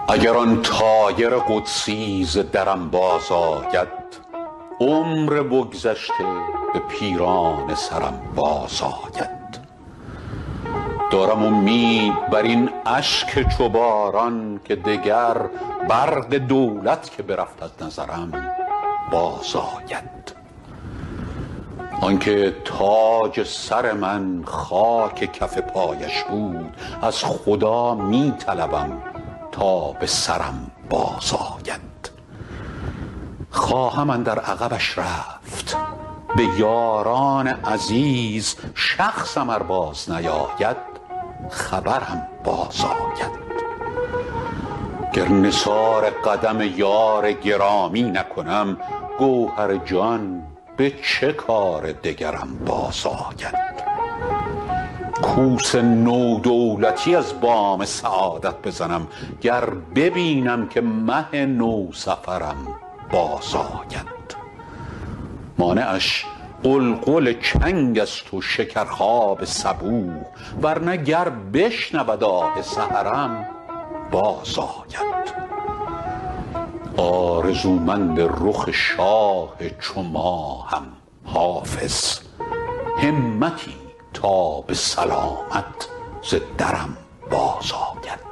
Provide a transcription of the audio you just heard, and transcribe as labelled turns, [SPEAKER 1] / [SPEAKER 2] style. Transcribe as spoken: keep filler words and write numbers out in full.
[SPEAKER 1] اگر آن طایر قدسی ز درم باز آید، عمر بگذشته به پیرانه سرم باز آید. دارم امید بر این اشک چو باران که دگر برق دولت که برفت از نظرم باز آید. آنکه تاج سر من خاک کف پایش بود، از خدا می طلبم تا به سرم باز آید. خواهم اندر عقبش رفت به یاران عزیز، شخصم ار باز نیاید خبرم باز آید. گر نثار قدم یار گرامی نکنم، گوهر جان به چه کار دگرم باز آید. کوس نو دولتی از بام سعادت بزنم، گر ببینم که مه نو سفرم باز آید. مانعش قلقل چنگ است و شکرخواب صبوح، ورنه گر بشنود آه سحرم باز آید. آرزومند رخ شاه چو ماهم حافظ، همتی تا به سلامت ز درم باز آید.